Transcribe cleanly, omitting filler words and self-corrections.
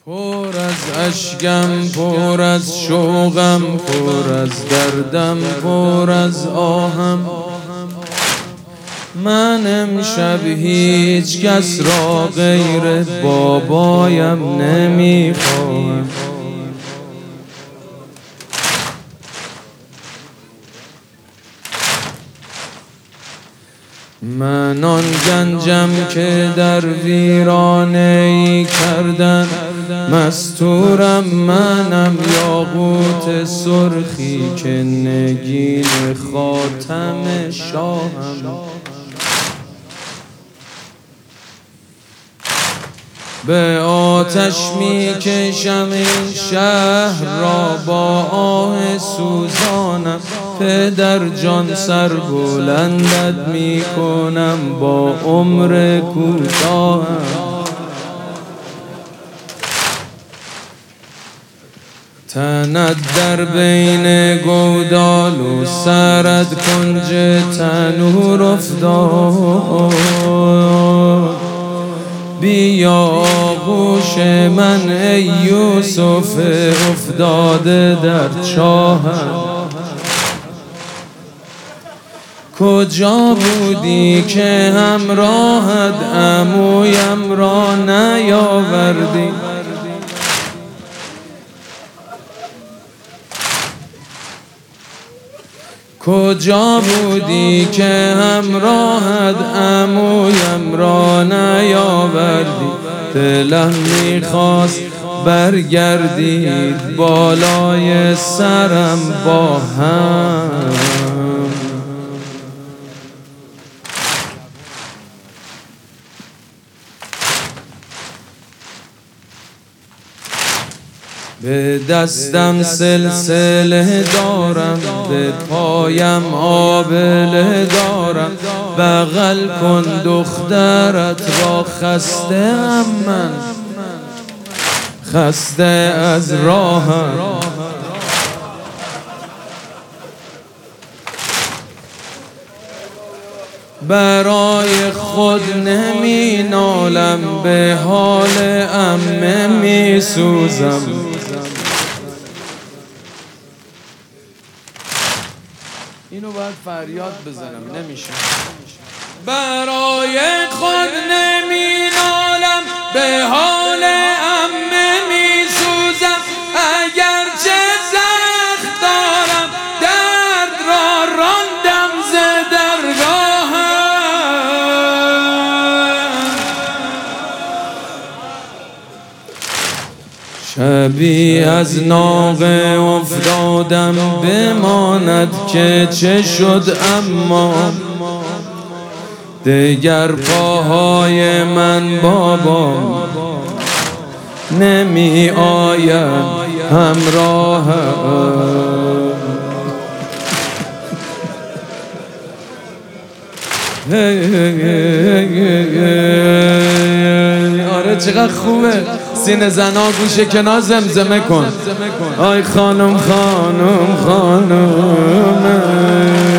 پر از اشکم، پر از شوقم، پر از دردم، پر از آهم. من امشب هیچ کس را غیر بابایم نمیخواهم. من آن گنجم که در ویرانه ای کردن، مستورم منم یاقوت سرخی که نگین خاتم شاهم. به آتش می کشم این شهر را با آه سوزانم، پدر جان سر بلندت می کنم با عمر کوتاهم. تنت در بین گودال و سرت کنج تنور افتاد. بیا آغوش من ای یوسف افتاده در چاهم. کجا بودی که همراهت عمویم را نیاوردی؟ کجا بودی که همراهت عمویم را نیاوردی؟ دلم میخواست برگردید بالای سرم با هم. به دستم سلسله دارم، به پایم آبله دارم. بغل کن دخترت را، خسته ام من، خسته از راهم. برای خود نمی نالم، به حال عمه می سوزم. اینو باید فریاد بزنم، نمیشه. برای خود نمی نالم، به حال عمه می سوزم. اگر چه زخم دارم، درد را راندم ز درگاهم. شبی از ناقه افتادم، بماند که چه شد اما دیگر پاهای من بابام نمی آید همراهم. آره چقدر خوبه. سینه زنا گوشه کنار زمزمه کن. آی خانم خانم خانم